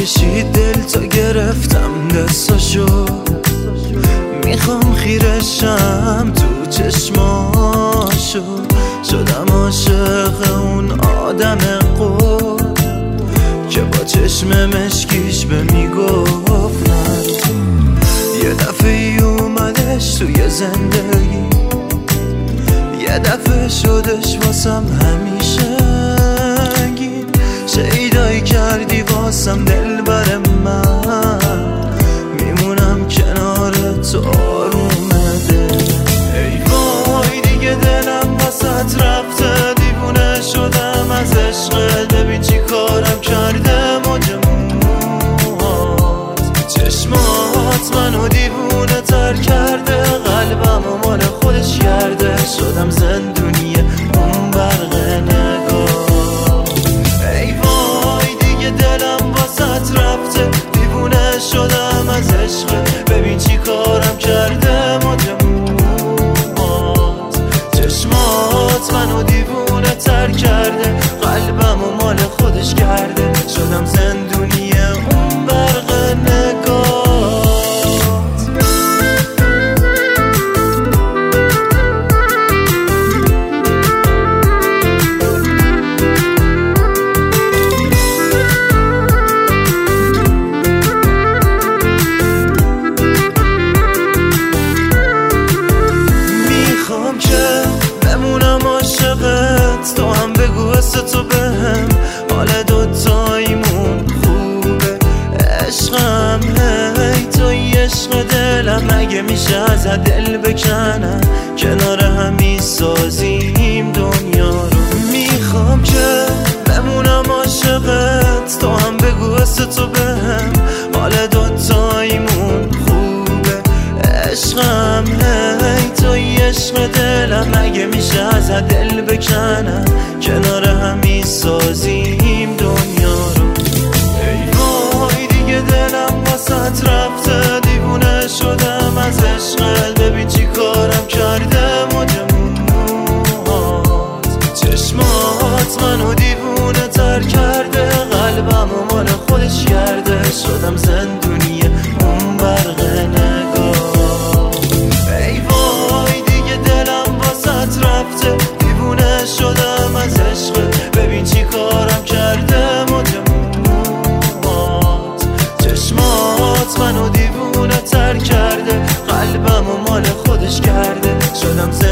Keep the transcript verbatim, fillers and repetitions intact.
کشید دل تا گرفتم دستاشو، میخوام خیرشم تو چشماشو. شدم عاشق اون آدم قد که با چشم مشکیش به میگفت نه. یه دفعه اومدش توی زندگی، یه دفعه شدش واسم همیشگی. شیدایی کردی واسم دل بر من، میمونم کنار تو آرومه دل. ای وای دیگه دلم واسط رفته، دیوونه شدم از عشقت. ببین چی کارم کرده موج موهات، چشمات منو دیوونه تر کرده، قلبم و مال خودش کرده. شدم زندونی اون برق نگاه. ای وای دیگه دلم واسط رفته، دیوونه شدم از عشقت. ببین چی کارم کرده موج موهات، چشمات منو دیوونه تر کرده، قلبم و مال خودش کرده. شدم زندونی اون برق نگاه. میخوام که بمونم عاشقت، تو هم بگو حس تو بهم، حال دوتاییمون خوبه. عشقم هی توی عشق دلم، مگه میشه از دل بکنم؟ کنار همی سازیم دنیا رو. میخوام که بمونم عاشقت، تو هم بگو حس تو بهم، حال دوتاییمون خوبه. عشقم هی توی عشق دلم، مگه میشه از دل بکنم؟ کنار همی سازیم دنیا رو. ای وای دیگه دلم واسط رفته، دیوونه شدم از عشقت. ببین چی کارم کرده موج موهات، چشمات منو دیوونه تر کرده، قلبم و مال خودش کرده. شدم زندونی اون برق نگاه. ای وای دیگه دلم واسط رفته، دیوونه شدم از عشقت. ببین چی کارم کرده موج موهات، چشمات منو دیوونه تر کرده، قلبم و مال خودش کرده. شدم